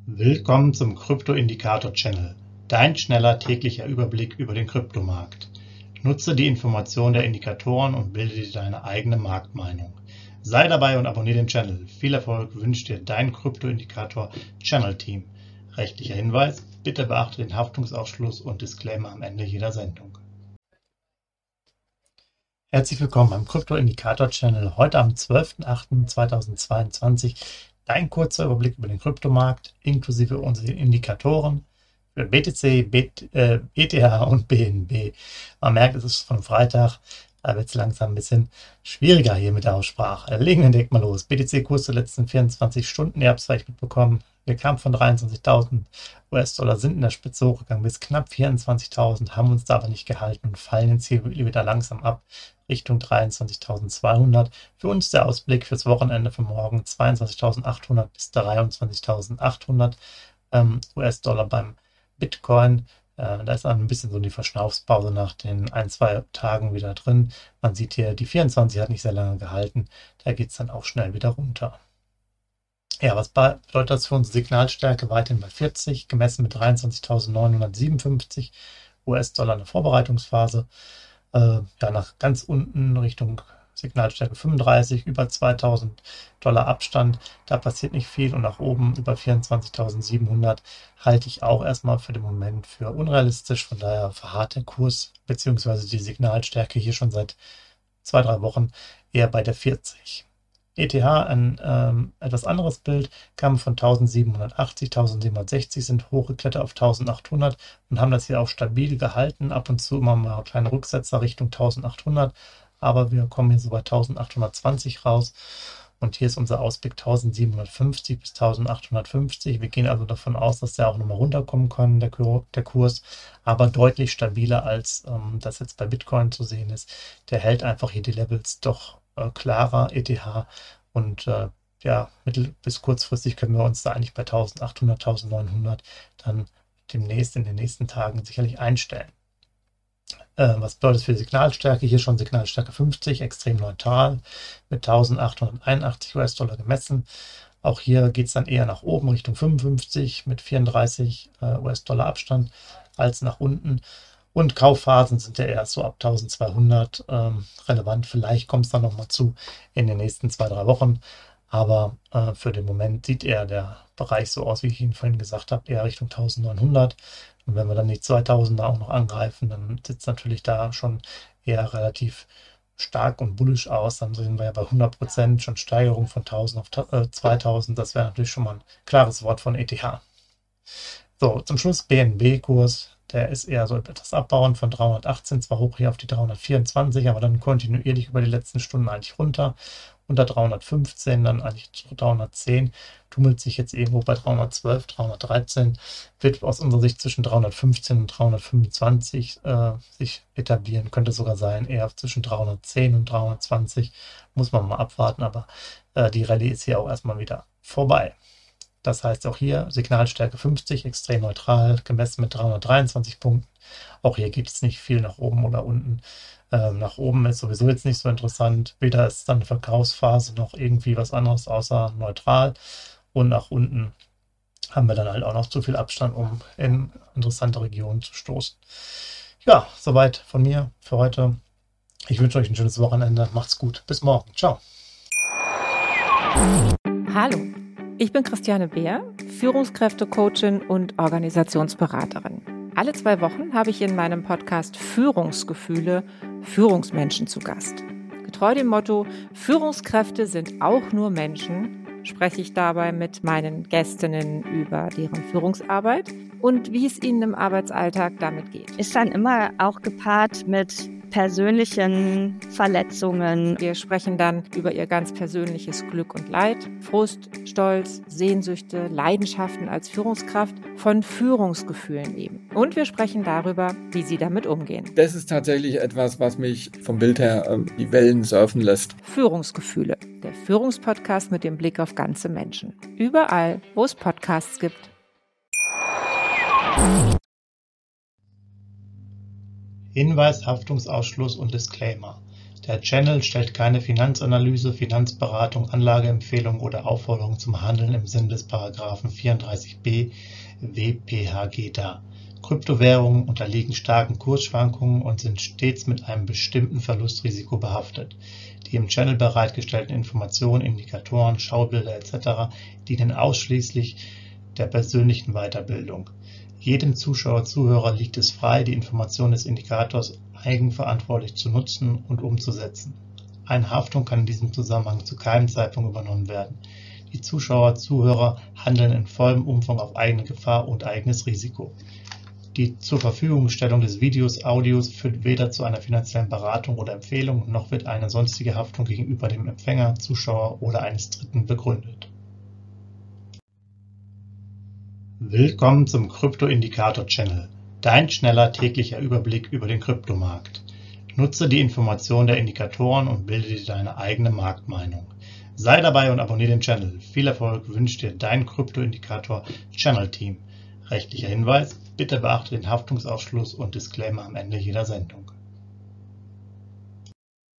Willkommen zum Krypto-Indikator-Channel, dein schneller täglicher Überblick über den Kryptomarkt. Nutze die Informationen der Indikatoren und bilde dir deine eigene Marktmeinung. Sei dabei und abonniere den Channel. Viel Erfolg wünscht dir dein Krypto-Indikator-Channel-Team. Rechtlicher Hinweis: Bitte beachte den Haftungsausschluss und Disclaimer am Ende jeder Sendung. Herzlich willkommen beim Krypto-Indikator-Channel. Heute am 12.08.2022 dein kurzer Überblick über den Kryptomarkt inklusive unserer Indikatoren für BTC, ETH und BNB. Man merkt, es ist von Freitag, da wird es langsam ein bisschen schwieriger hier mit der Aussprache. Legen wir direkt mal los. BTC-Kurs der letzten 24 Stunden, ihr habt es vielleicht mitbekommen, wir kamen von 23.000 US-Dollar, sind in der Spitze hochgegangen bis knapp 24.000, haben uns da aber nicht gehalten und fallen jetzt hier wieder langsam ab Richtung 23.200. Für uns der Ausblick fürs Wochenende für morgen 22.800 bis 23.800 US-Dollar beim Bitcoin. Da ist dann ein bisschen so die Verschnaufspause nach den 1-2 Tagen wieder drin. Man sieht hier, die 24 hat nicht sehr lange gehalten. Da geht es dann auch schnell wieder runter. Ja, was bedeutet das für unsere Signalstärke? Weiterhin bei 40, gemessen mit 23.957 US-Dollar in der Vorbereitungsphase. Nach ganz unten Richtung Signalstärke 35, über 2.000 Dollar Abstand. Da passiert nicht viel und nach oben über 24.700 halte ich auch erstmal für den Moment für unrealistisch. Von daher verharrt der Kurs bzw. die Signalstärke hier schon seit 2-3 Wochen eher bei der 40. ETH, ein etwas anderes Bild, kam von 1780, 1760, sind hochgeklettert auf 1800 und haben das hier auch stabil gehalten. Ab und zu immer mal kleine Rücksetzer Richtung 1800, aber wir kommen hier so bei 1820 raus. Und hier ist unser Ausblick 1750 bis 1850. Wir gehen also davon aus, dass der auch nochmal runterkommen kann, der Kurs, aber deutlich stabiler als das jetzt bei Bitcoin zu sehen ist. Der hält einfach hier die Levels doch klarer, ETH, und mittel- bis kurzfristig können wir uns da eigentlich bei 1800, 1900 dann demnächst in den nächsten Tagen sicherlich einstellen. Was bedeutet das für die Signalstärke? Hier schon Signalstärke 50, extrem neutral, mit 1881 US-Dollar gemessen. Auch hier geht es dann eher nach oben Richtung 55 mit 34 US-Dollar Abstand als nach unten. Und Kaufphasen sind ja erst so ab 1200 relevant. Vielleicht kommt es dann nochmal zu in den nächsten 2-3 Wochen. Aber für den Moment sieht eher der Bereich so aus, wie ich Ihnen vorhin gesagt habe, eher Richtung 1900. Und wenn wir dann die 2000er auch noch angreifen, dann sieht es natürlich da schon eher relativ stark und bullisch aus. Dann sind wir ja bei 100% schon Steigerung von 1000 auf 2000. Das wäre natürlich schon mal ein klares Wort von ETH. So, zum Schluss BNB-Kurs. Der ist eher so etwas abbauend von 318, zwar hoch hier auf die 324, aber dann kontinuierlich über die letzten Stunden eigentlich runter. Unter 315, dann eigentlich 310, tummelt sich jetzt irgendwo bei 312, 313, wird aus unserer Sicht zwischen 315 und 325 sich etablieren, könnte sogar sein, eher zwischen 310 und 320, muss man mal abwarten, aber die Rallye ist hier auch erstmal wieder vorbei. Das heißt auch hier Signalstärke 50, extrem neutral, gemessen mit 323 Punkten. Auch hier gibt es nicht viel nach oben oder unten. Nach oben ist sowieso jetzt nicht so interessant. Weder ist dann eine Verkaufsphase noch irgendwie was anderes außer neutral. Und nach unten haben wir dann halt auch noch zu viel Abstand, um in interessante Regionen zu stoßen. Ja, soweit von mir für heute. Ich wünsche euch ein schönes Wochenende. Macht's gut. Bis morgen. Ciao. Hallo. Ich bin Christiane Beer, Führungskräftecoachin und Organisationsberaterin. Alle 2 Wochen habe ich in meinem Podcast Führungsgefühle Führungsmenschen zu Gast. Getreu dem Motto, Führungskräfte sind auch nur Menschen, spreche ich dabei mit meinen Gästinnen über deren Führungsarbeit und wie es ihnen im Arbeitsalltag damit geht. Ist dann immer auch gepaart mit persönlichen Verletzungen. Wir sprechen dann über ihr ganz persönliches Glück und Leid, Frust, Stolz, Sehnsüchte, Leidenschaften als Führungskraft, von Führungsgefühlen eben. Und wir sprechen darüber, wie sie damit umgehen. Das ist tatsächlich etwas, was mich vom Bild her die Wellen surfen lässt. Führungsgefühle, der Führungspodcast mit dem Blick auf ganze Menschen. Überall, wo es Podcasts gibt. Hinweis, Haftungsausschluss und Disclaimer. Der Channel stellt keine Finanzanalyse, Finanzberatung, Anlageempfehlung oder Aufforderung zum Handeln im Sinne des Paragraphen 34b WPHG dar. Kryptowährungen unterliegen starken Kursschwankungen und sind stets mit einem bestimmten Verlustrisiko behaftet. Die im Channel bereitgestellten Informationen, Indikatoren, Schaubilder etc. dienen ausschließlich der persönlichen Weiterbildung. Jedem Zuschauer/Zuhörer liegt es frei, die Informationen des Indikators eigenverantwortlich zu nutzen und umzusetzen. Eine Haftung kann in diesem Zusammenhang zu keinem Zeitpunkt übernommen werden. Die Zuschauer/Zuhörer handeln in vollem Umfang auf eigene Gefahr und eigenes Risiko. Die Zurverfügungstellung des Videos, Audios führt weder zu einer finanziellen Beratung oder Empfehlung, noch wird eine sonstige Haftung gegenüber dem Empfänger, Zuschauer oder eines Dritten begründet. Willkommen zum Krypto-Indikator-Channel, dein schneller täglicher Überblick über den Kryptomarkt. Nutze die Informationen der Indikatoren und bilde dir deine eigene Marktmeinung. Sei dabei und abonniere den Channel. Viel Erfolg wünscht dir dein Krypto-Indikator-Channel-Team. Rechtlicher Hinweis: Bitte beachte den Haftungsausschluss und Disclaimer am Ende jeder Sendung.